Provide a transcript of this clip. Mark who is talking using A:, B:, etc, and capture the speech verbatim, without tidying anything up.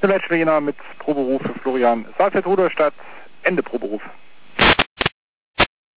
A: Match Trainer mit Proberuf für Florian Saalfeld Rudolstadt. Ende Proberuf.